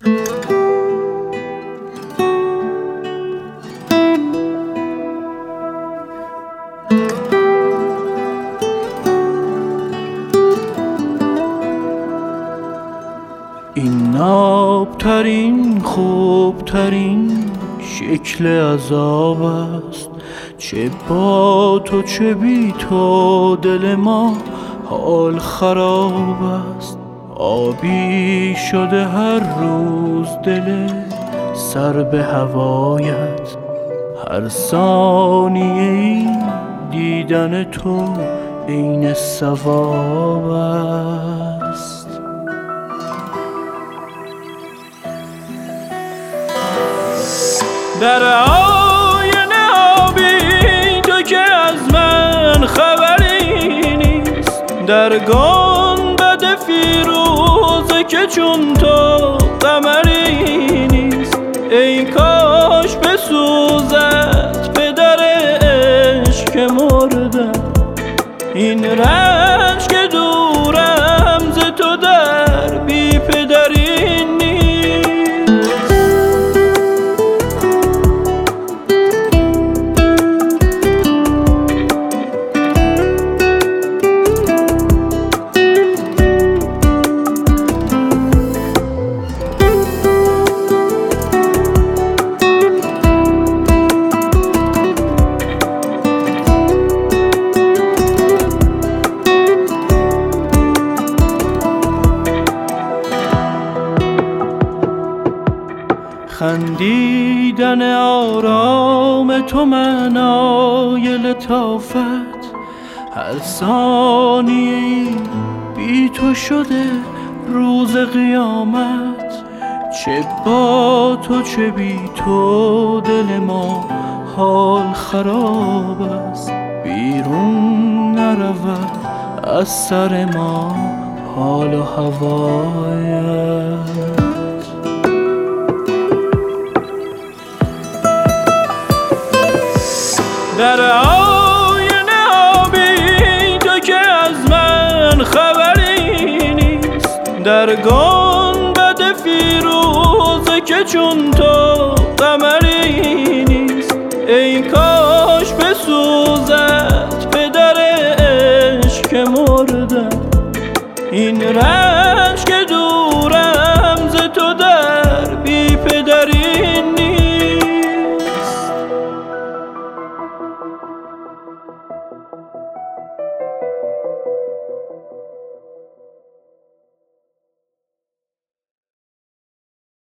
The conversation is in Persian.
این نابترین خوبترین شکل عذاب است، چه با تو چه بی تو دل ما حال خراب است. آبی شده هر روز دل سر به هوایت، هر ثانیه دیدن تو عین ثواب است. در آینه آبی تو که از من خبری نیست، در گنبد فیروزه که چون تو قمری نیست. ای کاش بسوزد پدر عشق که مردم، این رنج که دورم ز تو در بی پدری نیست. خندیدن آرام تو معنای لطافت، هر ثانیه بی تو شده روز قیامت. چه با تو چه بی تو دل ما حال خراب است، بیرون نرود از سر ما حال و هوایت. در آینه آبی تو که از من خبری نیست، در گنبد فیروزه که چون تو